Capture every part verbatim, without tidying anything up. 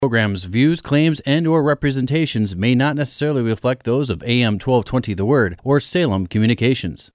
Program's views, claims, and or representations may not necessarily reflect those of A M twelve twenty The Word or Salem Communications.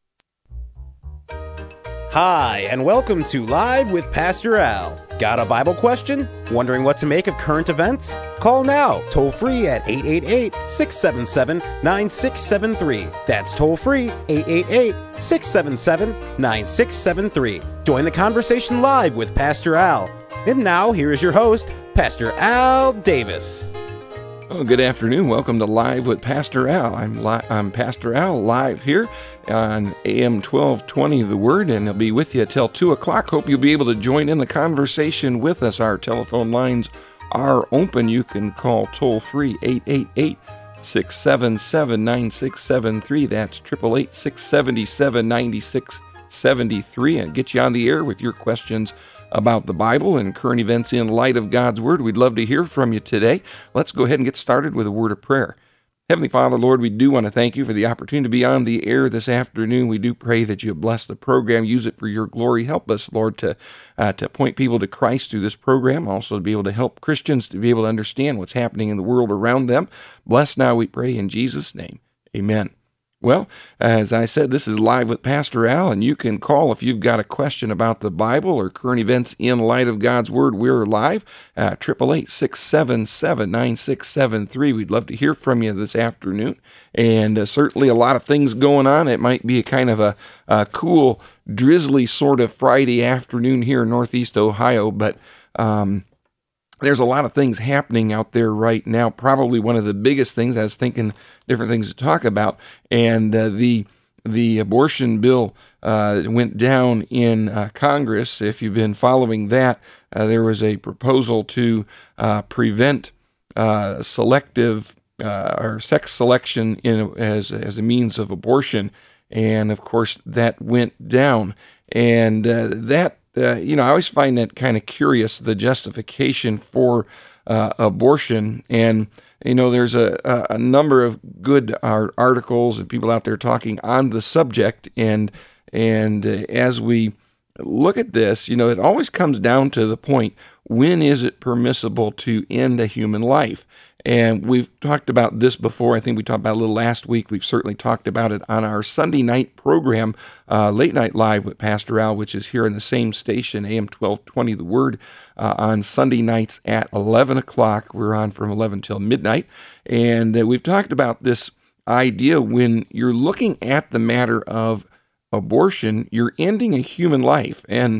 Hi, and welcome to Live with Pastor Al. Got a Bible question? Wondering what to make of current events? Call now, toll free at eight eight eight, six seven seven, nine six seven three. That's toll free, eight eight eight, six seven seven, nine six seven three. Join the conversation live with Pastor Al. And now, here is your host, Pastor Al Davis. Oh, good afternoon. Welcome to Live with Pastor Al. I'm li- I'm Pastor Al, live here on A M twelve twenty The Word, and I'll be with you till two o'clock. Hope you'll be able to join in the conversation with us. Our telephone lines are open. You can call toll-free eight eight eight, six seven seven, nine six seven three. That's eight eight eight, six seven seven, nine six seven three, and get you on the air with your questions about the Bible and current events in light of God's Word. We'd love to hear from you today. Let's go ahead and get started with a word of prayer. Heavenly Father, Lord, we do want to thank you for the opportunity to be on the air this afternoon. We do pray that you bless the program, use it for your glory. Help us, Lord, to uh, to point people to Christ through this program, also to be able to help Christians to be able to understand what's happening in the world around them. Bless now, we pray, in Jesus' name. Amen. Well, as I said, this is Live with Pastor Al, and you can call if you've got a question about the Bible or current events in light of God's Word. We're live at eight eight eight, six seven seven, nine six seven three. We'd love to hear from you this afternoon, and uh, certainly a lot of things going on. It might be a kind of a, a cool, drizzly sort of Friday afternoon here in Northeast Ohio, but um there's a lot of things happening out there right now. Probably one of the biggest things, I was thinking different things to talk about, and uh, the the abortion bill uh, went down in uh, Congress. If you've been following that, uh, there was a proposal to uh, prevent uh, selective uh, or sex selection in as as a means of abortion, and of course that went down, and uh, that. Uh, you know, I always find that kind of curious, the justification for uh, abortion. And, you know, there's a, a, a number of good uh, articles and people out there talking on the subject. And, and uh, as we look at this, you know, it always comes down to the point, when is it permissible to end a human life? And we've talked about this before. I think we talked about it a little last week. We've certainly talked about it on our Sunday night program, uh, Late Night Live with Pastor Al, which is here in the same station, A M twelve twenty The Word, uh, on Sunday nights at eleven o'clock. We're on from eleven till midnight. And uh, we've talked about this idea when you're looking at the matter of abortion, you're ending a human life. And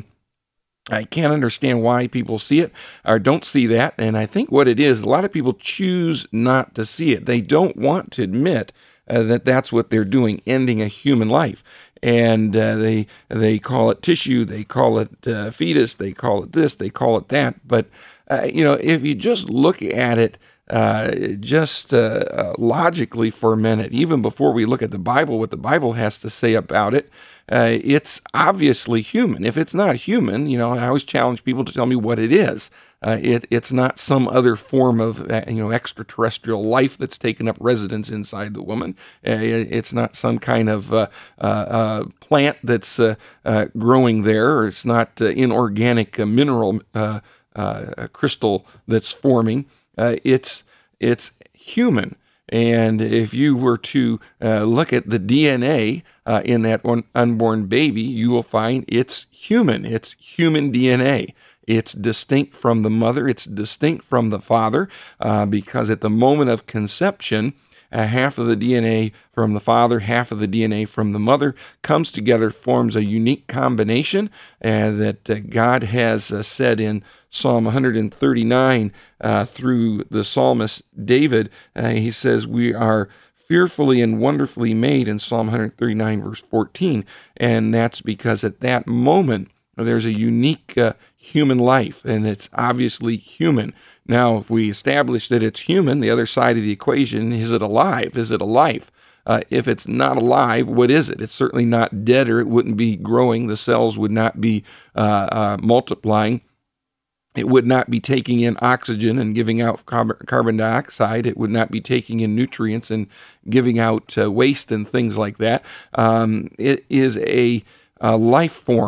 I can't understand why people see it or don't see that. And I think what it is, a lot of people choose not to see it. They don't want to admit uh, that that's what they're doing, ending a human life. And uh, they they call it tissue, they call it uh, fetus, they call it this, they call it that. But, uh, you know, if you just look at it uh, just uh, uh, logically for a minute, even before we look at the Bible, what the Bible has to say about it, Uh, it's obviously human. If it's not human, you know, I always challenge people to tell me what it is. Uh, it, it's not some other form of, uh, you know, extraterrestrial life that's taken up residence inside the woman. Uh, it's not some kind of uh, uh, uh, plant that's uh, uh, growing there, or it's not uh, inorganic uh, mineral uh, uh, crystal that's forming. Uh, it's it's human. And if you were to uh, look at the D N A uh, in that one unborn baby, you will find it's human. It's human D N A. It's distinct from the mother. It's distinct from the father uh, because at the moment of conception, uh, half of the D N A from the father, half of the D N A from the mother comes together, forms a unique combination uh, that uh, God has uh, said in Psalm one thirty-nine uh, through the psalmist David. Uh, he says we are fearfully and wonderfully made in Psalm one thirty-nine verse fourteen. And that's because at that moment, there's a unique uh, human life, and it's obviously human. Now, if we establish that it's human, the other side of the equation, is it alive? Is it a life? Uh, if it's not alive, what is it? It's certainly not dead, or it wouldn't be growing. The cells would not be uh, uh, multiplying. It would not be taking in oxygen and giving out carbon dioxide. It would not be taking in nutrients and giving out uh, waste and things like that. Um, it is a, a life form.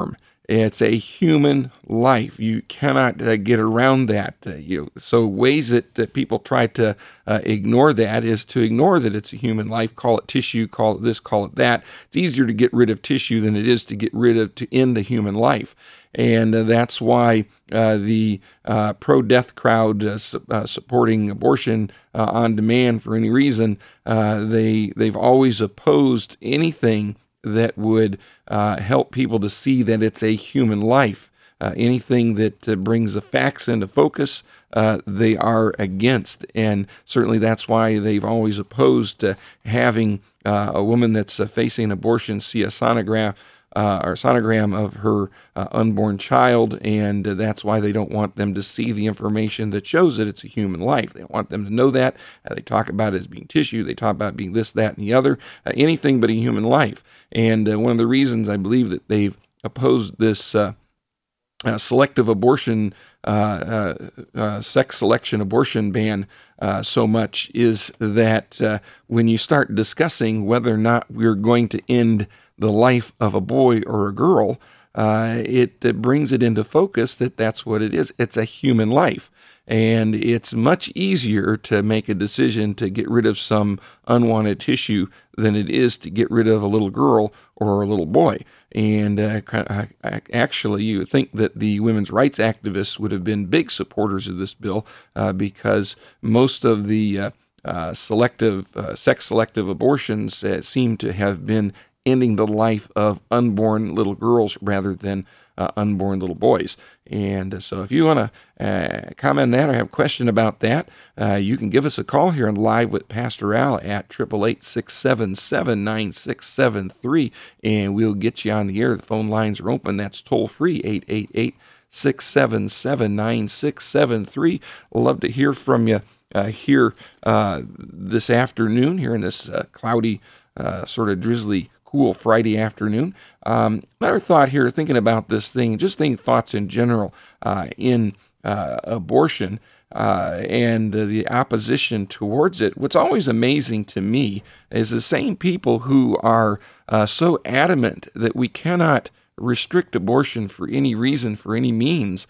It's a human life. You cannot uh, get around that. Uh, you so ways that, that people try to uh, ignore that is to ignore that it's a human life. Call it tissue. Call it this. Call it that. It's easier to get rid of tissue than it is to get rid of to end a human life. And uh, that's why uh, the uh, pro-death crowd uh, su- uh, supporting abortion uh, on demand for any reason, uh, they they've always opposed anything that would uh, help people to see that it's a human life. Uh, anything that uh, brings the facts into focus, uh, they are against. And certainly that's why they've always opposed uh, having uh, a woman that's uh, facing abortion see a sonograph uh, or sonogram of her uh, unborn child. And uh, that's why they don't want them to see the information that shows that it's a human life. They don't want them to know that. Uh, they talk about it as being tissue. They talk about it being this, that, and the other. Uh, anything but a human life. And uh, one of the reasons I believe that they've opposed this uh, uh, selective abortion, uh, uh, uh, sex selection abortion ban uh, so much is that uh, when you start discussing whether or not we're going to end the life of a boy or a girl, uh, it, it brings it into focus that that's what it is. It's a human life. And it's much easier to make a decision to get rid of some unwanted tissue than it is to get rid of a little girl or a little boy. And uh, actually, you would think that the women's rights activists would have been big supporters of this bill uh, because most of the uh, uh, selective, uh, sex-selective abortions uh, seem to have been ending the life of unborn little girls rather than uh, unborn little boys. And uh, so if you want to uh, comment on that or have a question about that, uh, you can give us a call here on Live with Pastor Al at eight eight eight, six seven seven, nine six seven three, and we'll get you on the air. The phone lines are open. That's toll-free, eight eight eight, six seven seven, nine six seven three. Love to hear from you uh, here uh, this afternoon, here in this uh, cloudy, uh, sort of drizzly, cool Friday afternoon. Um, another thought here, thinking about this thing, just thinking thoughts in general uh, in uh, abortion uh, and uh, the opposition towards it. What's always amazing to me is the same people who are uh, so adamant that we cannot restrict abortion for any reason, for any means,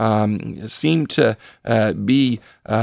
um, seem to uh, be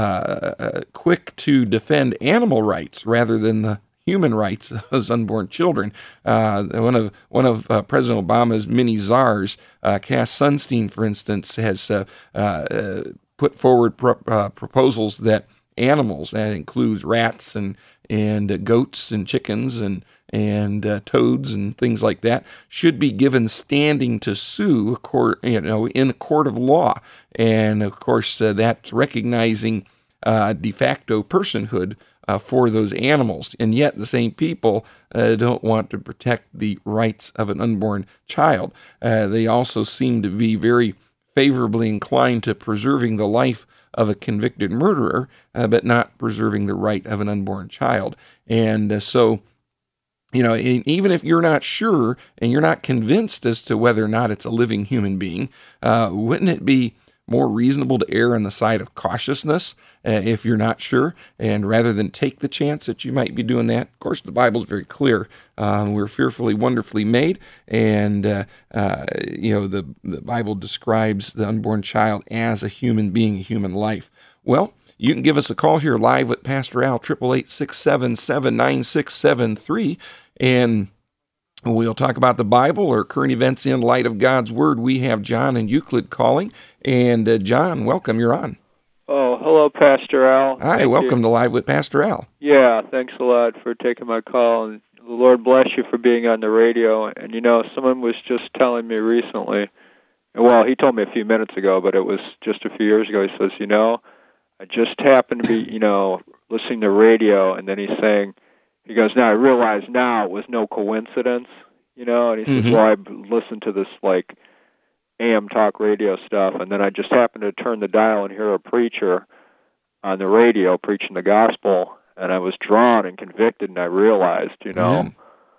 uh, quick to defend animal rights rather than the human rights of those unborn children. Uh, one of one of uh, President Obama's many czars, uh, Cass Sunstein, for instance, has uh, uh, put forward pro- uh, proposals that animals, that includes rats and and uh, goats and chickens and and uh, toads and things like that, should be given standing to sue, court, you know, in a court of law. And of course, uh, that's recognizing uh, de facto personhood Uh, for those animals, and yet the same people uh, don't want to protect the rights of an unborn child. Uh, they also seem to be very favorably inclined to preserving the life of a convicted murderer, uh, but not preserving the right of an unborn child. And uh, so, you know, even if you're not sure and you're not convinced as to whether or not it's a living human being, uh, wouldn't it be more reasonable to err on the side of cautiousness uh, if you're not sure, and rather than take the chance that you might be doing that? Of course, the Bible is very clear. Um, we're fearfully, wonderfully made, and uh, uh, you know the the Bible describes the unborn child as a human being, a human life. Well, you can give us a call here live with Pastor Al, eight eight eight, six seven seven, nine six seven three, and we'll talk about the Bible or current events in light of God's Word. We have John and Euclid calling. And uh, John, welcome. You're on. Oh, hello, Pastor Al. Hi, Thank welcome you. to Live with Pastor Al. Yeah, thanks a lot for taking my call. And the Lord bless you for being on the radio. And, you know, someone was just telling me recently, well, he told me a few minutes ago, but it was just a few years ago. He says, you know, I just happened to be, you know, listening to radio, and then he's saying, he goes, now I realize now it was no coincidence, you know, and he says, Mm-hmm. well, I listened to this, like, A M talk radio stuff, and then I just happened to turn the dial and hear a preacher on the radio preaching the gospel, and I was drawn and convicted, and I realized, you know, Yeah.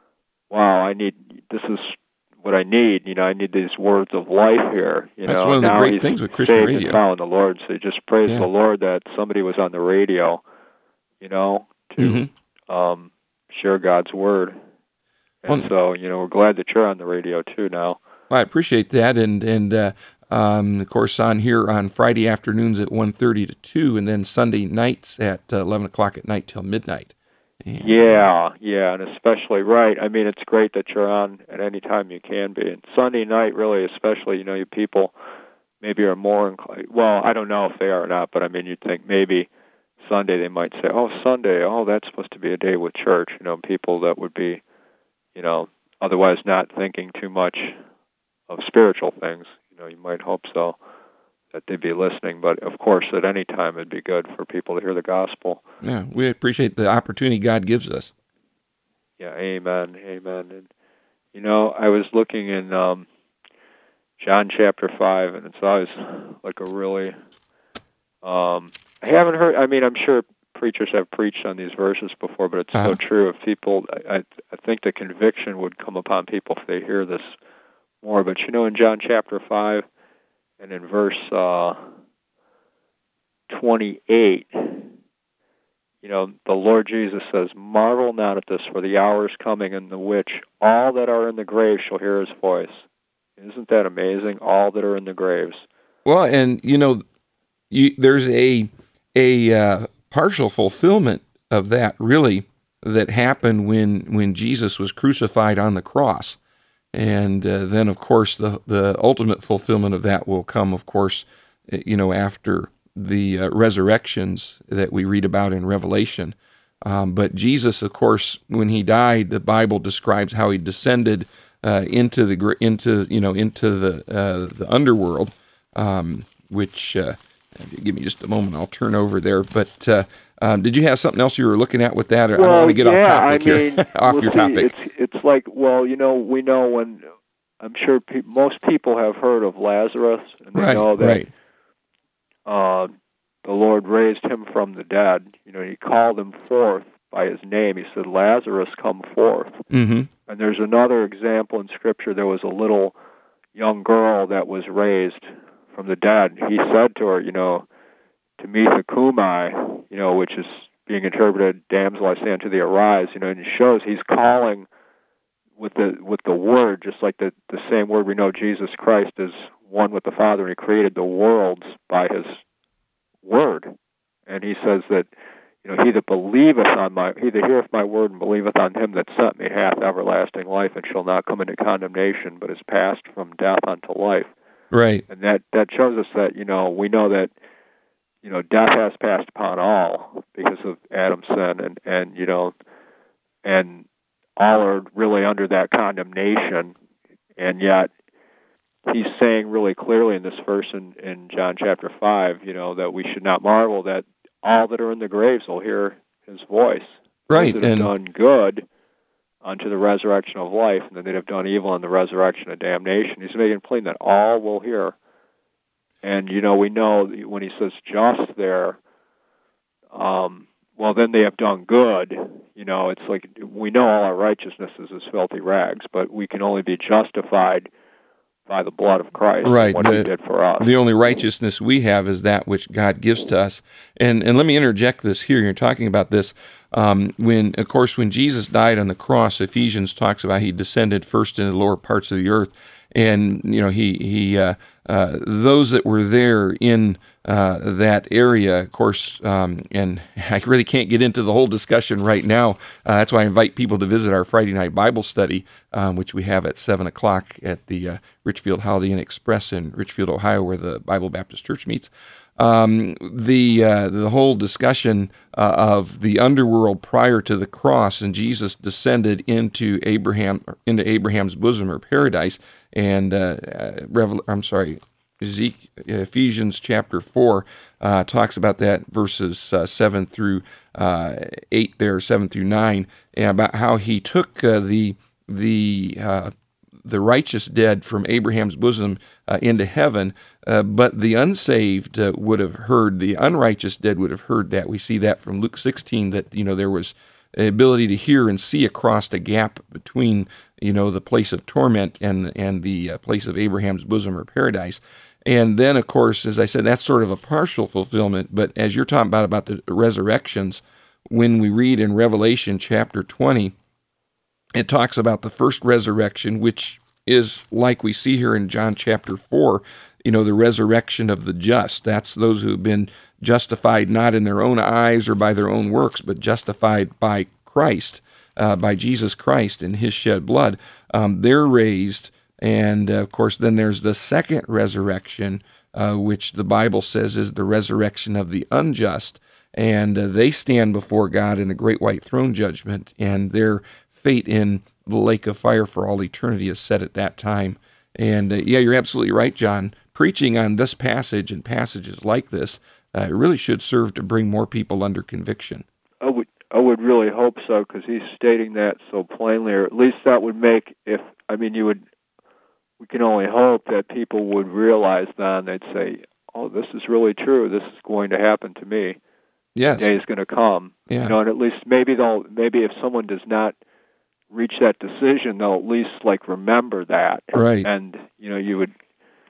wow, I need, this is what I need, you know, I need these words of life here, you That's know. one of the now great he's things with Christian saved radio. and following the Lord, so just praise Yeah. the Lord that somebody was on the radio, you know, to Mm-hmm. um, share God's word. And Well, so, you know, we're glad that you're on the radio, too, now. Well, I appreciate that, and and uh, um, of course on here on Friday afternoons at one thirty to two, and then Sunday nights at uh, eleven o'clock at night till midnight. And, yeah, yeah, and especially right. I mean, it's great that you're on at any time you can be, and Sunday night really, especially. You know, you people maybe are more inclined. Well, I don't know if they are or not, but I mean, you'd think maybe Sunday they might say, "Oh, Sunday, oh, that's supposed to be a day with church." You know, people that would be, you know, otherwise not thinking too much of spiritual things. You know, you might hope so, that they'd be listening. But, of course, at any time it'd be good for people to hear the gospel. Yeah, we appreciate the opportunity God gives us. Yeah, amen, amen. And, you know, I was looking in um, John chapter five, and it's always like a really... Um, I haven't heard... I mean, I'm sure preachers have preached on these verses before, but it's uh-huh. so true. If people... I, I think the conviction would come upon people if they hear this more. But, you know, in John chapter five, and in verse uh, twenty-eight, you know, the Lord Jesus says, "Marvel not at this, for the hour is coming in the which all that are in the grave shall hear his voice." Isn't that amazing? All that are in the graves. Well, and, you know, you, there's a, a uh, partial fulfillment of that, really, that happened when, when Jesus was crucified on the cross. And uh, then, of course, the the ultimate fulfillment of that will come, of course, you know, after the uh, resurrections that we read about in Revelation. Um, but Jesus, of course, when he died, the Bible describes how he descended uh, into the into you know into the uh, the underworld, um, which uh, give me just a moment, I'll turn over there. But uh, um, did you have something else you were looking at with that? Or well, I don't want to get yeah, off topic I mean, here, off well, your see, topic. It's it's like, well, you know, we know when I'm sure pe- most people have heard of Lazarus, and they right, know that right. uh, the Lord raised him from the dead. You know, he called him forth by his name. He said, "Lazarus, come forth." Mm-hmm. And there's another example in Scripture. There was a little young girl that was raised from the dead. He said to her, you know, "Talitha cumi," you know, which is being interpreted, "Damsel, I say unto thee, arise." You know, and it shows he's calling with the with the word, just like the the same word we know Jesus Christ is one with the Father, and he created the worlds by his word. And he says that, you know, he that believeth on my, he that heareth my word and believeth on him that sent me hath everlasting life, and shall not come into condemnation, but is passed from death unto life. Right. And that, that shows us that, you know, we know that, you know, death has passed upon all because of Adam's sin, and, and you know, and all are really under that condemnation, and yet he's saying really clearly in this verse in, in John chapter five, you know, that we should not marvel that all that are in the graves will hear his voice. Right. Those that have and done good unto the resurrection of life, and then they'd have done evil in the resurrection of damnation. He's making it plain that all will hear. And, you know, we know when he says just there, um, well, then they have done good. You know, it's like we know all our righteousness is as filthy rags, but we can only be justified by the blood of Christ, right. what the, he did for us. The only righteousness we have is that which God gives to us. And and let me interject this here. You're talking about this. Um, when, of course, when Jesus died on the cross, Ephesians talks about he descended first into the lower parts of the earth. And, you know, he, he uh, uh, those that were there in uh, that area, of course, um, and I really can't get into the whole discussion right now. Uh, that's why I invite people to visit our Friday night Bible study, um, which we have at seven o'clock at the uh, Richfield Holiday Inn Express in Richfield, Ohio, where the Bible Baptist Church meets. Um, the uh, the whole discussion uh, of the underworld prior to the cross, and Jesus descended into Abraham into Abraham's bosom or paradise, and uh, uh, Revel- I'm sorry, Ezek- Ephesians chapter four uh, talks about that, verses uh, seven through uh, eight, there seven through nine, and about how he took uh, the the uh, the righteous dead from Abraham's bosom uh, into heaven, uh, but the unsaved uh, would have heard, the unrighteous dead would have heard that. We see that from Luke sixteen, that, you know, there was the ability to hear and see across a gap between, you know, the place of torment and and the uh, place of Abraham's bosom or paradise. And then, of course, as I said, that's sort of a partial fulfillment, but as you're talking about, about the resurrections, when we read in Revelation chapter twenty, it talks about the first resurrection, which is like we see here in John chapter four, you know, the resurrection of the just. That's those who have been justified not in their own eyes or by their own works, but justified by Christ, uh, by Jesus Christ and his shed blood. Um, they're raised, and uh, of course then there's the second resurrection, uh, which the Bible says is the resurrection of the unjust, and uh, they stand before God in the great white throne judgment, and their fate in the lake of fire for all eternity is set at that time. And uh, yeah, you're absolutely right, John. Preaching on this passage and passages like this uh, really should serve to bring more people under conviction. I would, I would really hope so, because he's stating that so plainly, or at least that would make, if, I mean, you would, we can only hope that people would realize then, they'd say, oh, this is really true, this is going to happen to me. Yes. The day is going to come. Yeah. You know, and at least maybe they'll, maybe if someone does not reach that decision, they'll at least, like, remember that. Right. And, you know, you would,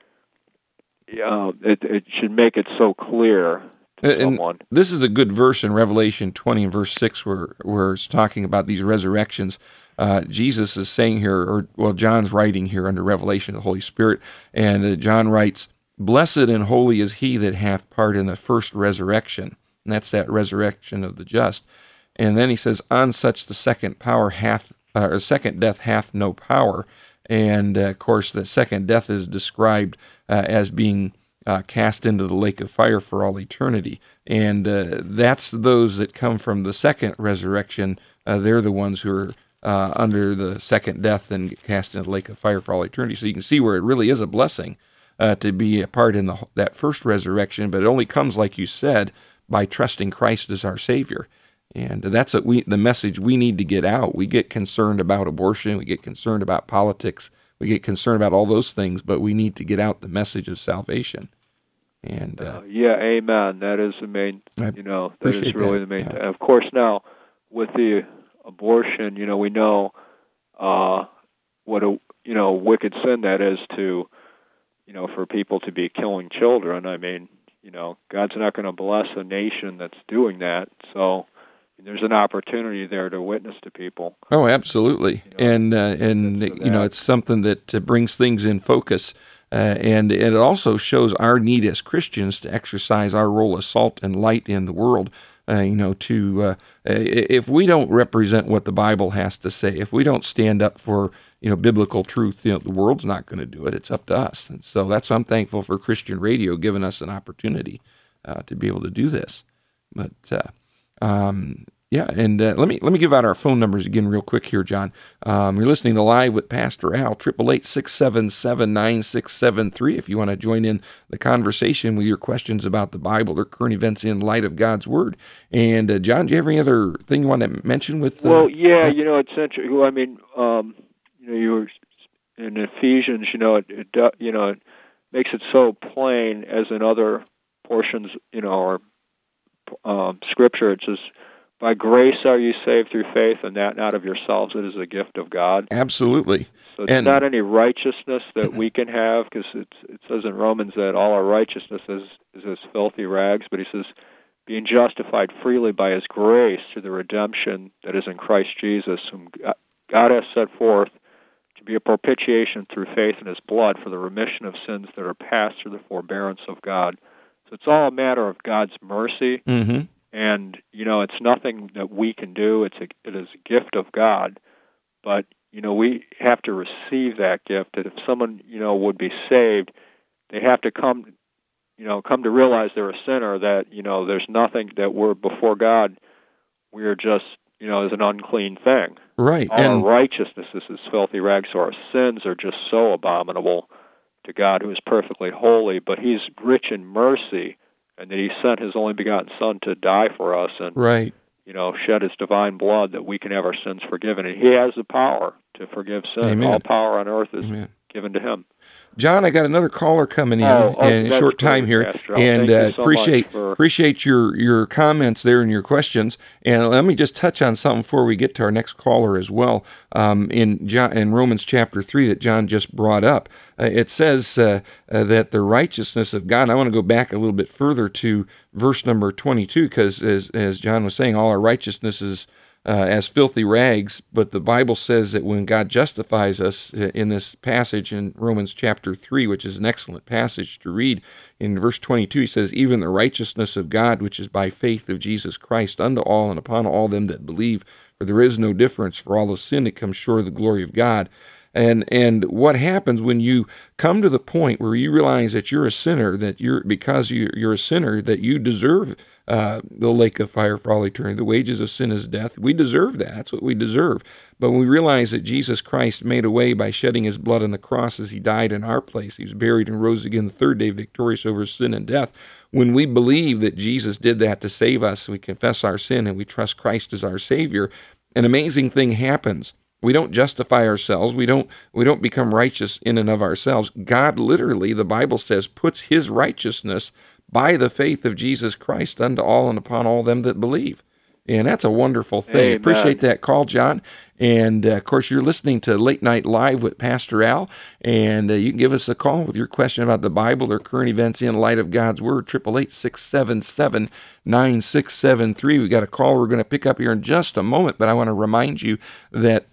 Uh, it, it should make it so clear to and someone. This is a good verse in Revelation twenty and verse six where, where it's talking about these resurrections. Uh, Jesus is saying here, or well, John's writing here under revelation of the Holy Spirit, and uh, John writes, "Blessed and holy is he that hath part in the first resurrection." And that's that resurrection of the just. And then he says, "On such the second power hath, uh, or second death hath no power." And, uh, of course, the second death is described uh, as being uh, cast into the lake of fire for all eternity. And uh, that's those that come from the second resurrection. Uh, they're the ones who are uh, under the second death and get cast into the lake of fire for all eternity. So you can see where it really is a blessing uh, to be a part in the, that first resurrection, but it only comes, like you said, by trusting Christ as our Savior. And that's what we, the message we need to get out. We get concerned about abortion. We get concerned about politics. We get concerned about all those things, but we need to get out the message of salvation. And uh, uh, yeah, amen. That is the main, I you know, that is really that. the main. Yeah. Of course, now, with the abortion, you know, we know uh, what a, you know, wicked sin that is to, you know, for people to be killing children. I mean, you know, God's not going to bless a nation that's doing that, so there's an opportunity there to witness to people. Oh, absolutely. You know, and, uh, and you know, it's something that uh, brings things in focus. Uh, and, and it also shows our need as Christians to exercise our role as salt and light in the world. Uh, you know, to uh, if we don't represent what the Bible has to say, if we don't stand up for, you know, biblical truth, you know, the world's not going to do it. It's up to us. And so that's why I'm thankful for Christian radio giving us an opportunity uh, to be able to do this. But uh, um, yeah, and uh, let me let me give out our phone numbers again real quick here, John. Um, you're listening to Live with Pastor Al, eight eight eight, six seven seven, nine six seven three. If you want to join in the conversation with your questions about the Bible or current events in light of God's Word. And uh, John, do you have any other thing you want to mention with? Uh, well, yeah, you know, it's interesting. Well, I mean, um, you know, you were in Ephesians. You know, it, it you know, it makes it so plain, as in other portions, you know, or um, Scripture. It says, "By grace are you saved through faith, and that not of yourselves. It is a gift of God." Absolutely. So it's and, not any righteousness that we can have, because it says in Romans that all our righteousness is, is as filthy rags. But he says, being justified freely by his grace through the redemption that is in Christ Jesus, whom God has set forth to be a propitiation through faith in his blood for the remission of sins that are passed through the forbearance of God. So it's all a matter of God's mercy. Mm-hmm. And, you know, it's nothing that we can do. It's a, it is a gift of God. But, you know, we have to receive that gift. That if someone, you know, would be saved, they have to come, you know, come to realize they're a sinner, that, you know, there's nothing that we're before God. We're just, you know, as an unclean thing. Right. All and, our righteousness is as filthy rags, so our sins are just so abominable to God, who is perfectly holy. But he's rich in mercy, and that he sent his only begotten Son to die for us and, right. you know, shed his divine blood that we can have our sins forgiven. And he has the power to forgive sin. Amen. All power on earth is Amen. given to him. John, I got another caller coming in Oh, oh, in a that's short time great, here, Pastor. and Thank you uh, so appreciate much for- appreciate your your comments there and your questions. And let me just touch on something before we get to our next caller as well. Um, in John, in Romans chapter three that John just brought up, uh, it says uh, uh, that the righteousness of God. I want to go back a little bit further to verse number twenty-two, because as as John was saying, all our righteousness is uh, as filthy rags, but the Bible says that when God justifies us in this passage in Romans chapter three, which is an excellent passage to read, in verse twenty-two, he says, even the righteousness of God, which is by faith of Jesus Christ, unto all and upon all them that believe, for there is no difference, for all of sin that comes short of the glory of God. And and what happens when you come to the point where you realize that you're a sinner, that you're because you're, you're a sinner, that you deserve uh, the lake of fire for all eternity. The wages of sin is death. We deserve that. That's what we deserve. But when we realize that Jesus Christ made a way by shedding his blood on the cross as he died in our place, he was buried and rose again the third day victorious over sin and death. When we believe that Jesus did that to save us, we confess our sin and we trust Christ as our Savior, an amazing thing happens. We don't justify ourselves. We don't we don't become righteous in and of ourselves. God literally, the Bible says, puts his righteousness by the faith of Jesus Christ unto all and upon all them that believe. And that's a wonderful thing. Amen. Appreciate that call, John. And, uh, of course, you're listening to Late Night Live with Pastor Al, and uh, you can give us a call with your question about the Bible or current events in light of God's Word, eight eight eight, six seven seven, nine six seven three. We got a call we're going to pick up here in just a moment, but I want to remind you that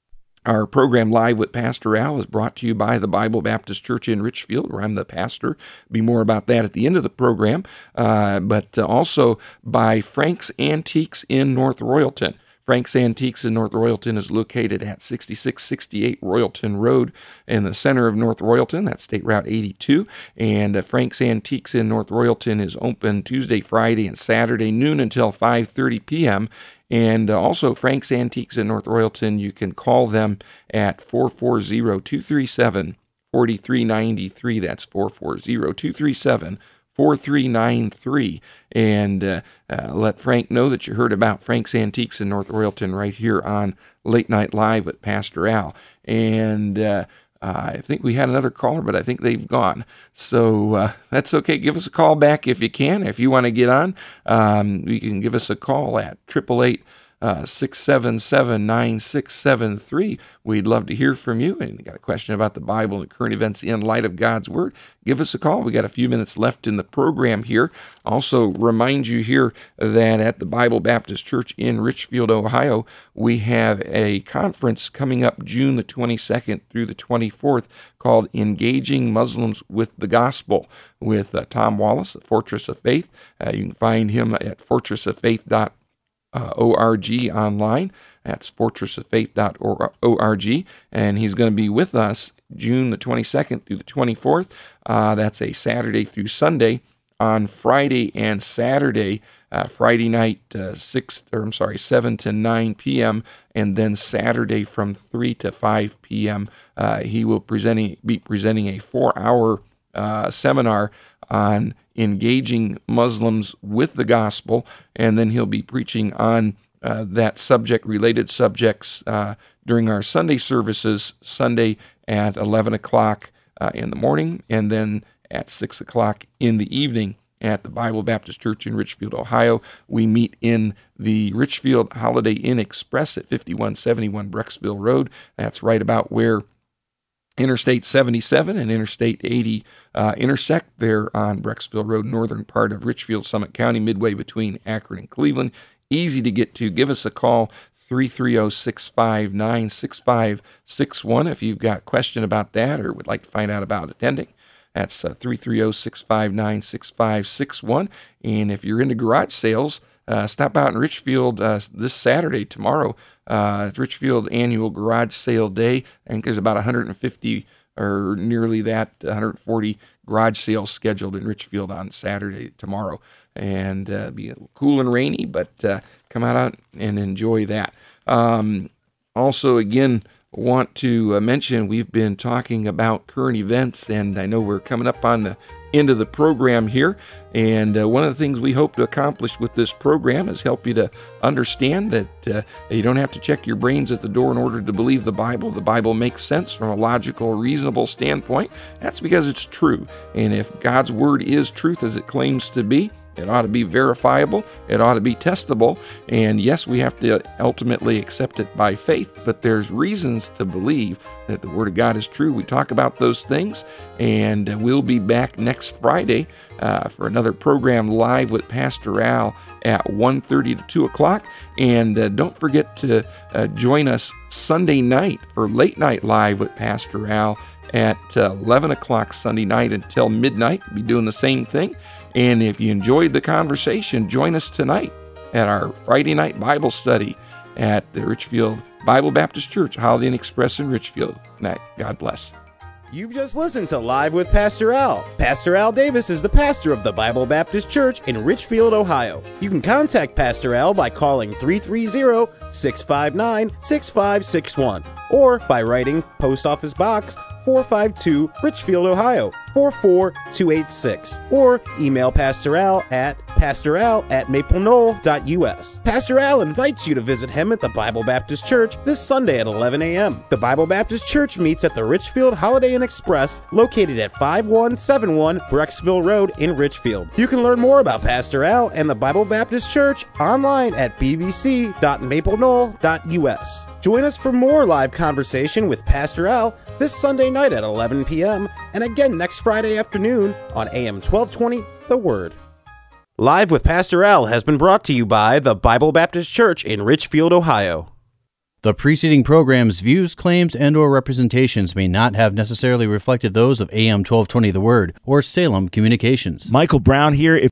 our program Live with Pastor Al is brought to you by the Bible Baptist Church in Richfield, where I'm the pastor. Be more about that at the end of the program, uh, but uh, also by Frank's Antiques in North Royalton. Frank's Antiques in North Royalton is located at sixty-six sixty-eight Royalton Road in the center of North Royalton. That's State Route eighty-two. And uh, Frank's Antiques in North Royalton is open Tuesday, Friday, and Saturday noon until five thirty p.m., And uh, also, Frank's Antiques in North Royalton, you can call them at four four zero, two three seven, four three nine three. That's four four zero, two three seven, four three nine three. And uh, uh, let Frank know that you heard about Frank's Antiques in North Royalton right here on Late Night Live with Pastor Al. And uh, Uh, I think we had another caller, but I think they've gone. So uh, that's okay. Give us a call back if you can. If you want to get on, um, you can give us a call at eight eight eight, six seven seven, nine six seven three. We'd love to hear from you. And you got a question about the Bible and current events in light of God's Word, give us a call. We got a few minutes left in the program here. Also remind you here that at the Bible Baptist Church in Richfield, Ohio, we have a conference coming up June the twenty-second through the twenty-fourth called Engaging Muslims with the Gospel with uh, Tom Wallace at Fortress of Faith. Uh, you can find him at fortress of faith dot org online. That's fortress of faith dot org. And he's going to be with us June the twenty-second through the twenty-fourth. Uh, that's a Saturday through Sunday. On Friday and Saturday, uh, Friday night, uh, six, or I'm sorry, seven to nine p.m., and then Saturday from three to five p.m., uh, he will presenting, be presenting a four-hour uh, seminar on engaging Muslims with the gospel, and then he'll be preaching on uh, that subject, related subjects, uh, during our Sunday services, Sunday at eleven o'clock uh, in the morning, and then at six o'clock in the evening at the Bible Baptist Church in Richfield, Ohio. We meet in the Richfield Holiday Inn Express at fifty-one seventy-one Brecksville Road. That's right about where Interstate seventy-seven and Interstate eighty uh, intersect there on Brecksville Road, northern part of Richfield, Summit County, midway between Akron and Cleveland. Easy to get to. Give us a call, three three zero, six five nine, six five six one, if you've got a question about that or would like to find out about attending. That's uh, three three zero, six five nine, six five six one. And if you're into garage sales, uh, stop out in Richfield uh, this Saturday, tomorrow. Uh, it's Richfield Annual Garage Sale Day. I think there's about one hundred fifty or nearly that, one hundred forty garage sales scheduled in Richfield on Saturday, tomorrow. And uh, it'll be cool and rainy, but uh, come out, out and enjoy that. Um, also, again, want to uh, mention we've been talking about current events, and I know we're coming up on the end of the program here, and uh, one of the things we hope to accomplish with this program is help you to understand that uh, you don't have to check your brains at the door in order to believe the Bible. The Bible makes sense from a logical, reasonable standpoint. That's because it's true, and if God's Word is truth as it claims to be, It ought to be verifiable. It ought to be testable. And yes, we have to ultimately accept it by faith, but there's reasons to believe that the Word of God is true. We talk about those things, and we'll be back next Friday uh, for another program live with Pastor Al at one thirty to two o'clock. And uh, don't forget to uh, join us Sunday night for Late Night Live with Pastor Al at uh, eleven o'clock Sunday night until midnight. We'll be doing the same thing. And if you enjoyed the conversation, join us tonight at our Friday night Bible study at the Richfield Bible Baptist Church, Holiday Inn Express in Richfield. Good night. God bless. You've just listened to Live with Pastor Al. Pastor Al Davis is the pastor of the Bible Baptist Church in Richfield, Ohio. You can contact Pastor Al by calling three three zero, six five nine, six five six one or by writing Post Office Box four five two, Richfield, Ohio, four four two eight six, or email Pastor Al at pastoral at maple knoll dot u s. Pastor Al invites you to visit him at the Bible Baptist Church this Sunday at eleven a.m. The Bible Baptist Church meets at the Richfield Holiday Inn Express, located at five one seven one Brecksville Road in Richfield. You can learn more about Pastor Al and the Bible Baptist Church online at b b c dot maple knoll dot u s. Join us for more live conversation with Pastor Al this Sunday night at eleven p.m. and again next Friday afternoon on A M twelve twenty, The Word. Live with Pastor Al has been brought to you by the Bible Baptist Church in Richfield, Ohio. The preceding program's views, claims, and or representations may not have necessarily reflected those of A M twelve twenty The Word or Salem Communications. Michael Brown here. If